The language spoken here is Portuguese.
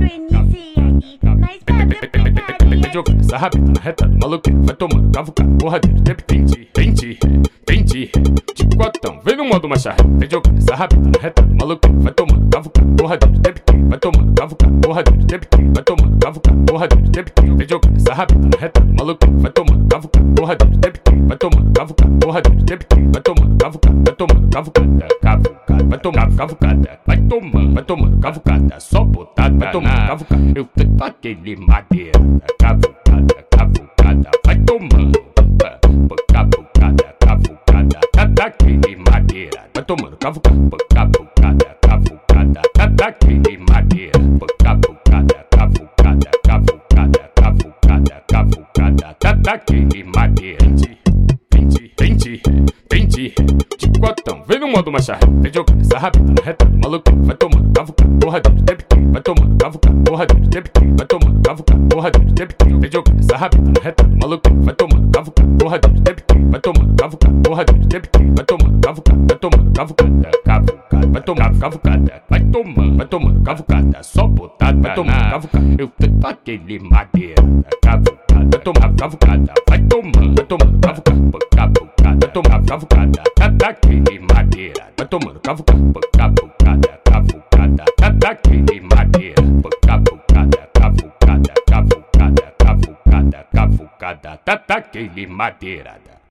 iniciante, mas Vem jogando essa rabeta na reta do maluqueiro, vai tomando cavucado, porradeiro, tempo tente, de quatão, vem no modo macharré. Vem jogando essa rabeta na reta do maluqueiro, vai tomando cavucado, porradeiro, tempo vai tomando cavucado, porradeiro, tempo vai tomando cavucado, porradeiro, tempo vem jogando essa rabeta na reta do maluqueiro, vai tomando cavucado, porradeiro, tempo vai tomando cavucado, porradeiro, tempo vai tomando cavucado, vai tomando cavucada, vai tomando cavucada, só botada, vai tomando cavucada. Eu tanto aquele madeira, cavucada, vai tomando cavucada, daquele madeira, vai tomando cavucada, daquele madeira, cavucada, daquele madeira. Tente, de quatão, vem no modo macharré. Vem jogando essa rabeta na reta do maluqueiro, vai tomando cavucado, porradeiro, tempo vai tomando cavucado, porradeiro, tempo vai tomando cavucado, porradeiro, tempo vem jogando essa rabeta na reta do maluqueiro, vai tomando cavucado, porradeiro, tempo vai tomando cavucado, porradeiro, tempo vai tomando cavucado, vai tomando cavucada, vai tomando cavucada, vai tomando cavucada, só botada, vai tomando cavucada. Eu tanto aquele madeira, vai tomar cavucada, vai tomando cavucada, vai tomar cavucada, daquele madeira, vai tomando cavucada, daquele madeira, cavucada, daquele madeira.